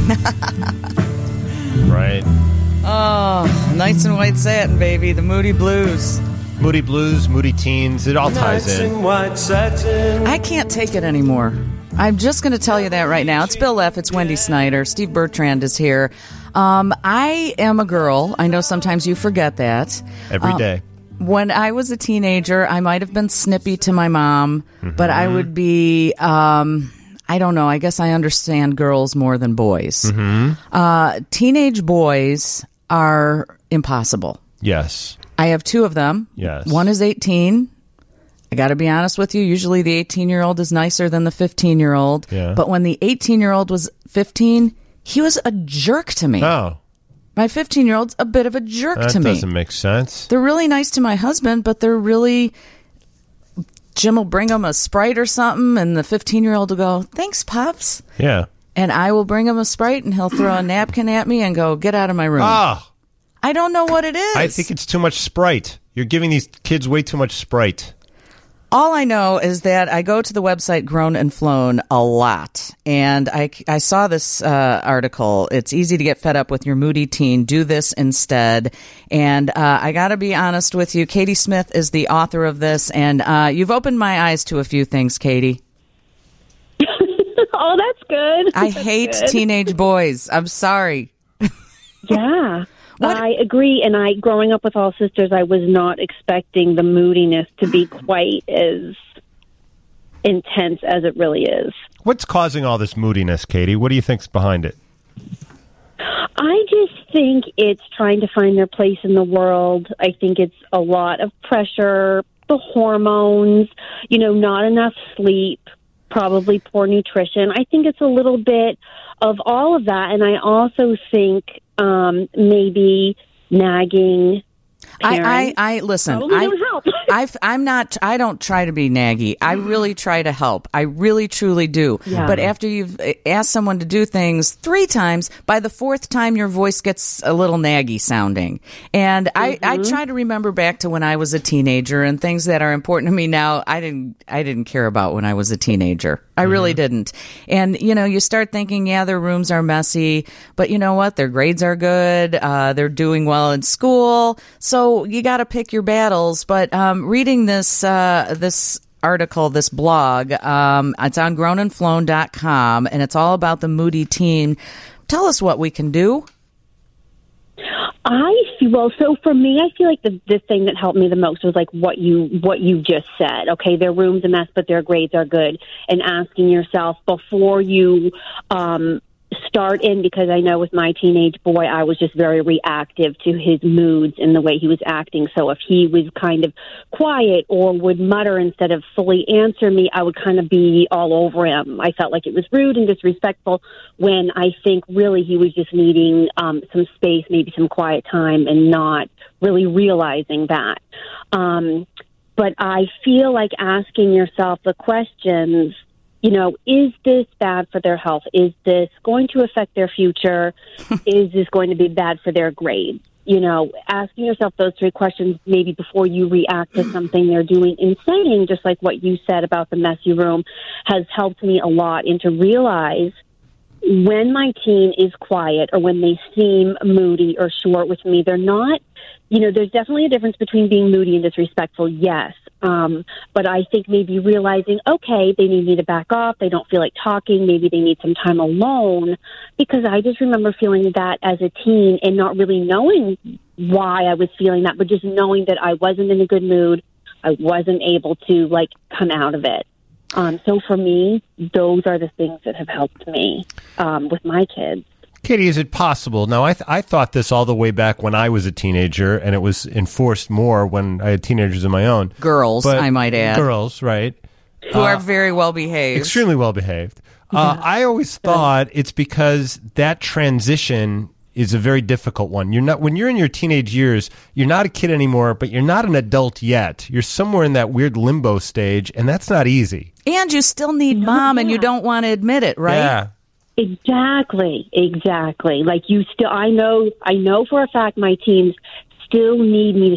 Right. Oh, Nights in White Satin, baby. The Moody Blues. Moody Blues, Moody Teens, it all ties in. I can't take it anymore. I'm just going to tell you that right now. It's Bill F. It's Wendy Snyder. Steve Bertrand is here. I am a girl. I know sometimes you forget that. Every day. When I was a teenager, I might have been snippy to my mom, but I would be, I don't know, I guess I understand girls more than boys. Teenage boys are impossible. Yes. I have two of them. Yes. One is 18. I got to be honest with you. Usually the 18-year-old is nicer than the 15-year-old. Yeah. But when the 18-year-old was 15, he was a jerk to me. Oh. My 15-year-old's a bit of a jerk to me. That doesn't make sense. They're really nice to my husband, but they're really... Jim will bring him a Sprite or something, and the 15-year-old will go, "Thanks, Pops." Yeah. And I will bring him a Sprite, and he'll throw a napkin at me and go, "Get out of my room." Ah. I don't know what it is. I think it's too much Sprite. You're giving these kids way too much Sprite. All I know is that I go to the website Grown and Flown a lot, and I saw this article. It's easy to get fed up with your moody teen. Do this instead. And I got to be honest with you. Katie Smith is the author of this, and you've opened my eyes to a few things, Katie. Oh, that's good. I hate teenage boys. I'm sorry. Yeah. What? I agree, and growing up with all sisters, I was not expecting the moodiness to be quite as intense as it really is. What's causing all this moodiness, Katie? What do you think's behind it? I just think it's trying to find their place in the world. I think it's a lot of pressure, the hormones, not enough sleep, probably poor nutrition. I think it's a little bit of all of that, and I also think maybe nagging. I listen. Don't help. I don't try to be naggy. I really try to help. I really, truly do. Yeah. But after you've asked someone to do things 3 times, by the 4th time, your voice gets a little naggy sounding. And I try to remember back to when I was a teenager and things that are important to me now. I didn't care about when I was a teenager. I really didn't. And, you start thinking, yeah, their rooms are messy, but you know what? Their grades are good. They're doing well in school. So you got to pick your battles. But reading this article, this blog, it's on grownandflown.com, and it's all about the moody teen. Tell us what we can do. So for me, I feel like the thing that helped me the most was like what you just said. Okay, their room's a mess, but their grades are good, and asking yourself before you start in, because I know with my teenage boy, I was just very reactive to his moods and the way he was acting. So if he was kind of quiet or would mutter instead of fully answer me, I would kind of be all over him. I felt like it was rude and disrespectful, when I think really he was just needing some space, maybe some quiet time, and not really realizing that. But I feel like asking yourself the questions, is this bad for their health? Is this going to affect their future? Is this going to be bad for their grades? Asking yourself those 3 questions maybe before you react to something they're doing and saying, just like what you said about the messy room, has helped me a lot, and to realize when my teen is quiet or when they seem moody or short with me, they're not, there's definitely a difference between being moody and disrespectful, yes. But I think maybe realizing, okay, they need me to back off. They don't feel like talking. Maybe they need some time alone, because I just remember feeling that as a teen and not really knowing why I was feeling that, but just knowing that I wasn't in a good mood. I wasn't able to come out of it. So for me, those are the things that have helped me with my kids. Katie, is it possible? Now, I thought this all the way back when I was a teenager, and it was enforced more when I had teenagers of my own. Girls, I might add. Girls, right. Who are very well behaved. Extremely well behaved. I always thought it's because that transition is a very difficult one. When you're in your teenage years, you're not a kid anymore, but you're not an adult yet. You're somewhere in that weird limbo stage, and that's not easy. And you still need mom, and you don't want to admit it, right? Yeah. Exactly. Like I know for a fact my teens still need me to say,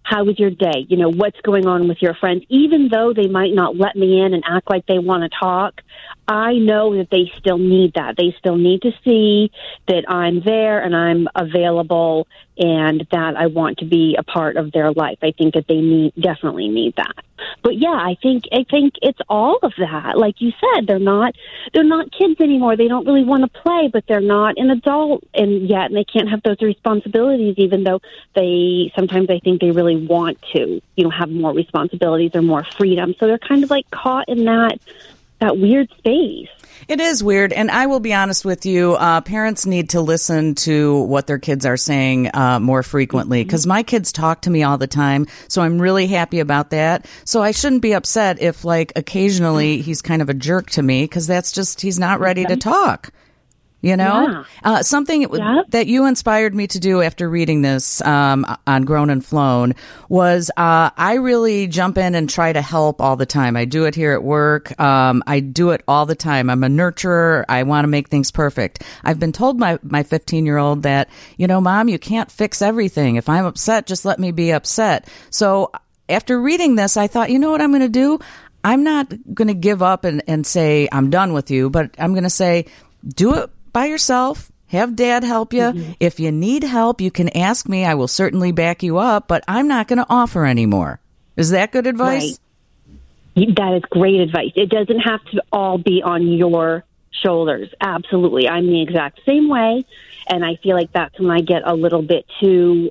how was your day? You know, what's going on with your friends? Even though they might not let me in and act like they want to talk, I know that they still need that. They still need to see that I'm there and I'm available and that I want to be a part of their life. I think that they definitely need that. But yeah, I think it's all of that. Like you said, they're not kids anymore. They don't really want to play, but they're not an adult and they can't have those responsibilities, even though sometimes I think they really want to, have more responsibilities or more freedom. So they're kind of like caught in that weird space. It is weird, and I will be honest with you, parents need to listen to what their kids are saying more frequently, because my kids talk to me all the time, so I'm really happy about that. So I shouldn't be upset if, occasionally he's kind of a jerk to me, because that's just, he's not ready to talk. Something that you inspired me to do after reading this on Grown and Flown was I really jump in and try to help all the time. I do it here at work. I do it all the time. I'm a nurturer. I want to make things perfect. I've been told my 15-year-old that, Mom, you can't fix everything. If I'm upset, just let me be upset. So after reading this, I thought, you know what I'm going to do? I'm not going to give up and say I'm done with you, but I'm going to say, do it by yourself. Have Dad help you. Mm-hmm. If you need help, you can ask me. I will certainly back you up, but I'm not going to offer anymore. Is that good advice? Right. That is great advice. It doesn't have to all be on your shoulders. Absolutely. I'm the exact same way. And I feel like that's when I get a little bit too,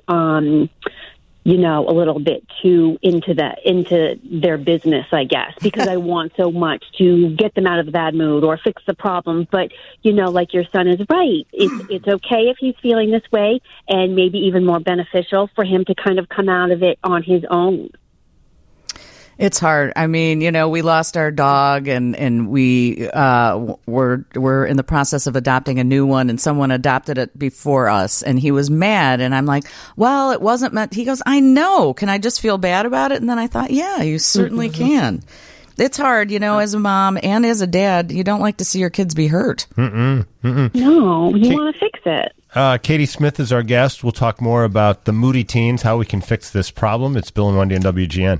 a little bit too into their business, I guess, because I want so much to get them out of the bad mood or fix the problem. But, like your son is right. It's okay if he's feeling this way, and maybe even more beneficial for him to kind of come out of it on his own. It's hard. I mean, we lost our dog and we we're in the process of adopting a new one, and someone adopted it before us, and he was mad, and I'm like, well, it wasn't meant. He goes, I know. Can I just feel bad about it? And then I thought, yeah, you certainly can. It's hard, as a mom and as a dad, you don't like to see your kids be hurt. No, you want to fix it. Katie Smith is our guest. We'll talk more about the moody teens, how we can fix this problem. It's Bill and Wendy on WGN.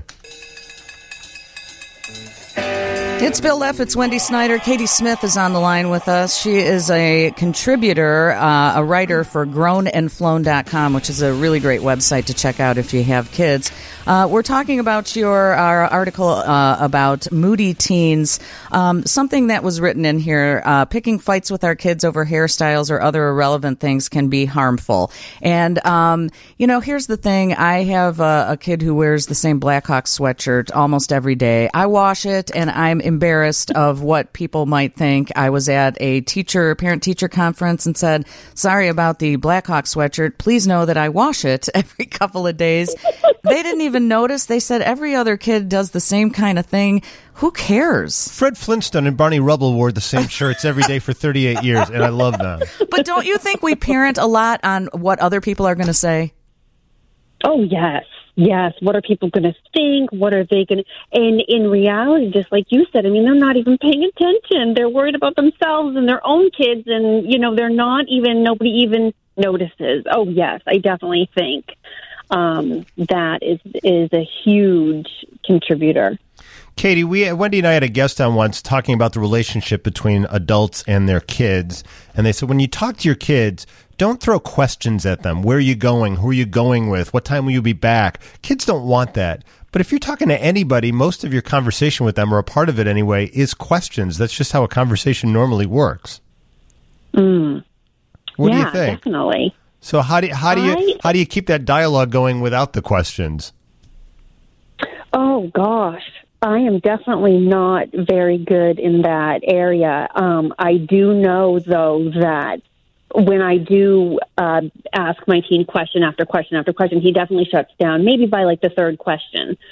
It's Bill Leff. It's Wendy Snyder. Katie Smith is on the line with us. She is a contributor, a writer for grownandflown.com, which is a really great website to check out if you have kids. We're talking about our article about moody teens, something that was written in here. Picking fights with our kids over hairstyles or other irrelevant things can be harmful. And, here's the thing. I have a kid who wears the same Blackhawks sweatshirt almost every day. I wash it, and I'm embarrassed of what people might think. I was at a parent-teacher conference and said, sorry about the Blackhawk sweatshirt. Please know that I wash it every couple of days. They didn't even notice. They said every other kid does the same kind of thing. Who cares? Fred Flintstone and Barney Rubble wore the same shirts every day for 38 years, and I love them. But don't you think we parent a lot on what other people are going to say? Oh, yes. Yes. What are people going to think? What are they going to... And in reality, just like you said, they're not even paying attention. They're worried about themselves and their own kids, and, nobody even notices. Oh, yes. I definitely think that is a huge contributor. Katie, Wendy and I had a guest on once talking about the relationship between adults and their kids. And they said, when you talk to your kids, don't throw questions at them. Where are you going? Who are you going with? What time will you be back? Kids don't want that. But if you're talking to anybody, most of your conversation with them, or a part of it anyway, is questions. That's just how a conversation normally works. What do you think? Definitely. So how do you keep that dialogue going without the questions? Oh, gosh. I am definitely not very good in that area. I do know, though, that when I do ask my teen question after question after question, he definitely shuts down, maybe by the third question.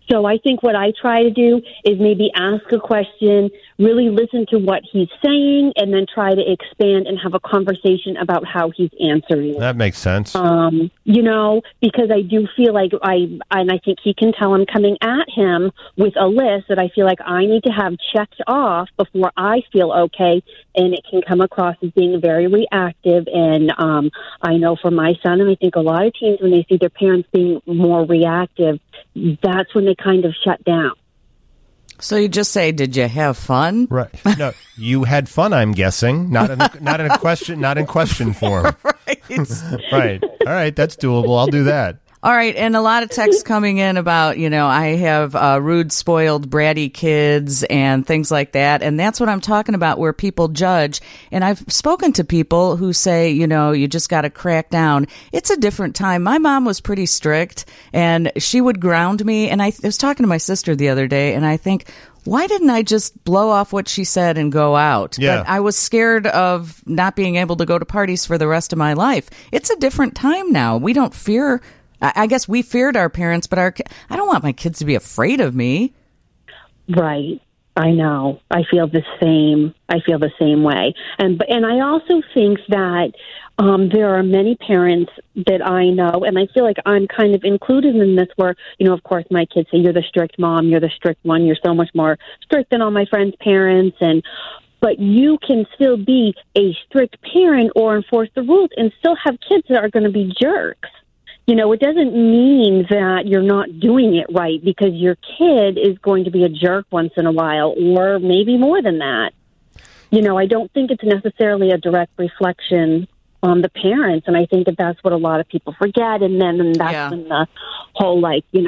So I think what I try to do is maybe ask a question, really listen to what he's saying, and then try to expand and have a conversation about how he's answering it. That makes sense. Because I do feel like I think he can tell I'm coming at him with a list that I feel like I need to have checked off before I feel okay, and it can come across as being very reactive. And I know for my son, and I think a lot of teens, when they see their parents being more reactive, that's when they kind of shut down. So you just say, "Did you have fun?" Right. No, you had fun. I'm guessing, not in question form. Right. Right. All right. That's doable. I'll do that. All right, and a lot of texts coming in about, I have rude, spoiled, bratty kids and things like that, and that's what I'm talking about, where people judge. And I've spoken to people who say, you just got to crack down. It's a different time. My mom was pretty strict, and she would ground me, and I was talking to my sister the other day, and I think, why didn't I just blow off what she said and go out? Yeah. But I was scared of not being able to go to parties for the rest of my life. It's a different time now. We don't fear... I guess we feared our parents, but I don't want my kids to be afraid of me. Right. I know. I feel the same. I feel the same way. And I also think that there are many parents that I know, and I feel like I'm kind of included in this where, of course, my kids say, "You're the strict mom, you're the strict one, you're so much more strict than all my friends' parents." But you can still be a strict parent or enforce the rules and still have kids that are going to be jerks. It doesn't mean that you're not doing it right, because your kid is going to be a jerk once in a while, or maybe more than that. I don't think it's necessarily a direct reflection on the parents, and I think that that's what a lot of people forget, and that's when the whole,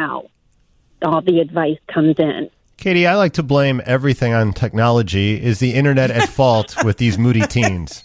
all the advice comes in. Katie, I like to blame everything on technology. Is the internet at fault with these moody teens?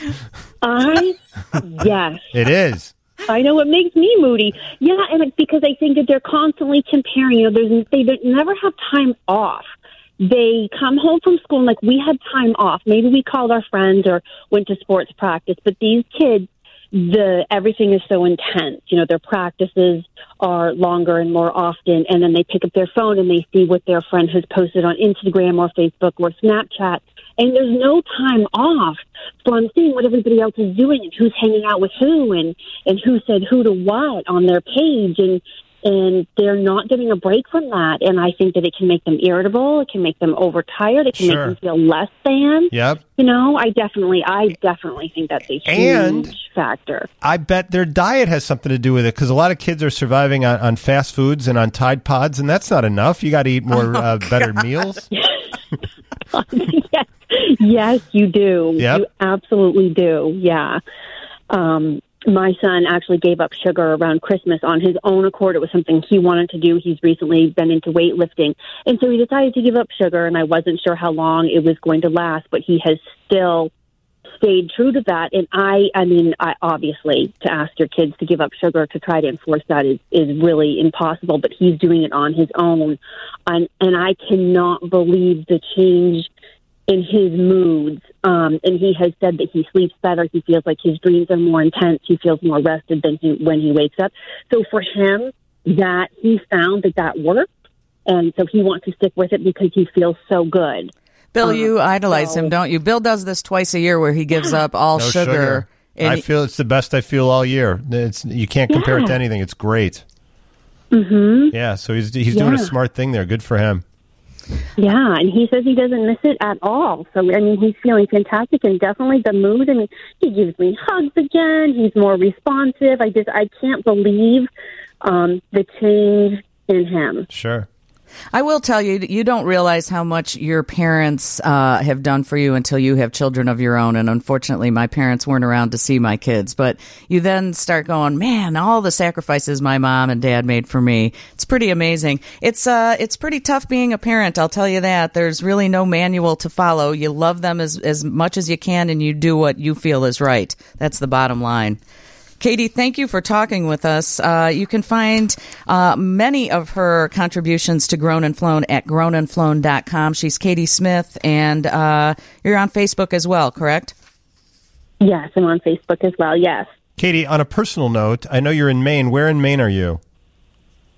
Yes. It is. I know, it makes me moody. Yeah, and it's because I think that they're constantly comparing. They never have time off. They come home from school and we had time off. Maybe we called our friends or went to sports practice. But these kids, everything is so intense. Their practices are longer and more often, and then they pick up their phone and they see what their friend has posted on Instagram or Facebook or Snapchat. And there's no time off. So I'm seeing what everybody else is doing and who's hanging out with who and who said who to what on their page. And they're not getting a break from that. And I think that it can make them irritable. It can make them overtired. It can make them feel less than. Yep. I definitely think that's a huge factor. I bet their diet has something to do with it, because a lot of kids are surviving on fast foods and on Tide Pods, and that's not enough. You got to eat more better meals. Yes, you do. Yep. You absolutely do. Yeah. My son actually gave up sugar around Christmas on his own accord. It was something he wanted to do. He's recently been into weightlifting. And so he decided to give up sugar, and I wasn't sure how long it was going to last, but he has still stayed true to that. And I obviously, to ask your kids to give up sugar to try to enforce that is really impossible, but he's doing it on his own. And I cannot believe the change in his moods. And he has said that he sleeps better. He feels like his dreams are more intense. He feels more rested than when he wakes up. So for him, that he found that worked. And so he wants to stick with it because he feels so good. Bill, you idolize him, don't you? Bill does this twice a year where he gives up all No sugar. I feel it's the best I feel all year. You can't compare it to anything. It's great. Mm-hmm. Yeah, so he's doing a smart thing there. Good for him. Yeah, and he says he doesn't miss it at all. So, he's feeling fantastic, and definitely the mood. He gives me hugs again. He's more responsive. I can't believe the change in him. Sure. I will tell you, you don't realize how much your parents have done for you until you have children of your own. And unfortunately, my parents weren't around to see my kids. But you then start going, man, all the sacrifices my mom and dad made for me. It's pretty amazing. It's pretty tough being a parent, I'll tell you that. There's really no manual to follow. You love them as much as you can, and you do what you feel is right. That's the bottom line. Katie, thank you for talking with us. You can find many of her contributions to Grown and Flown at grownandflown.com. She's Katie Smith, and you're on Facebook as well, correct? Yes, I'm on Facebook as well, yes. Katie, on a personal note, I know you're in Maine. Where in Maine are you?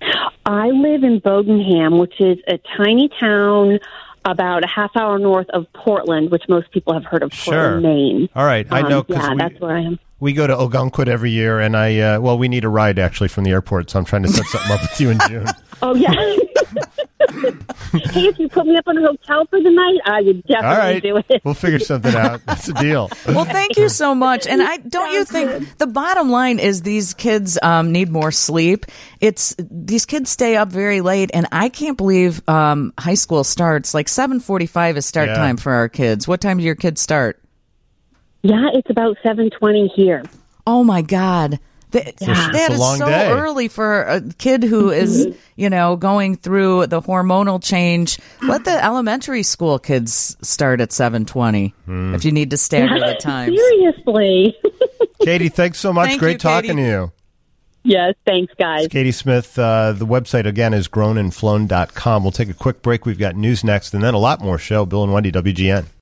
I live in Bodenham, which is a tiny town about a half hour north of Portland, which most people have heard of, Portland, Maine. All right. I know. Yeah, that's where I am. We go to Ogunquit every year, and we need a ride, actually, from the airport, so I'm trying to set something up with you in June. Oh, yeah. Hey, if you put me up in a hotel for the night, I would definitely do it. We'll figure something out. That's a deal. Well, thank you so much. And don't you think the bottom line is these kids need more sleep? These kids stay up very late, and I can't believe high school starts. Like 7:45 is start time for our kids. What time do your kids start? Yeah, it's about 7:20 here. Oh, my God. That is so day. early for a kid who is, going through the hormonal change. Let the elementary school kids start at 7:20 if you need to stagger the times. Seriously. Katie, thanks so much. Great talking to you. Yes, thanks, guys. It's Katie Smith. The website, again, is grownandflown.com. We'll take a quick break. We've got news next, and then a lot more show. Bill and Wendy, WGN.